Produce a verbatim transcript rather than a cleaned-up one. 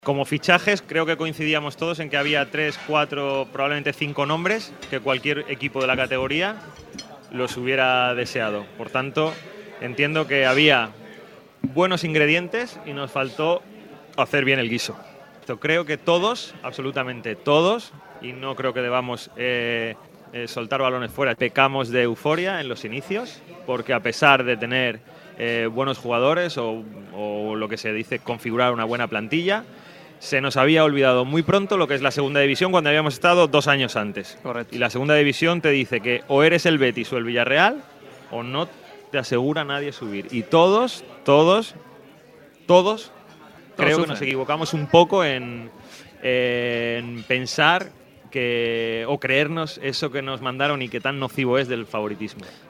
Como fichajes, creo que coincidíamos todos en que había tres, cuatro, probablemente cinco nombres que cualquier equipo de la categoría los hubiera deseado. Por tanto, entiendo que había buenos ingredientes y nos faltó hacer bien el guiso. Creo que todos, absolutamente todos, y no creo que debamos eh, eh, soltar balones fuera, pecamos de euforia en los inicios, porque a pesar de tener eh, buenos jugadores o, o lo que se dice configurar una buena plantilla, se nos había olvidado muy pronto lo que es la segunda división cuando habíamos estado dos años antes. Correcto. Y la segunda división te dice que o eres el Betis o el Villarreal o no te asegura nadie subir. Y todos, todos, todos, creo sufren. que nos equivocamos un poco en, en pensar que o creernos eso que nos mandaron y que tan nocivo es del favoritismo.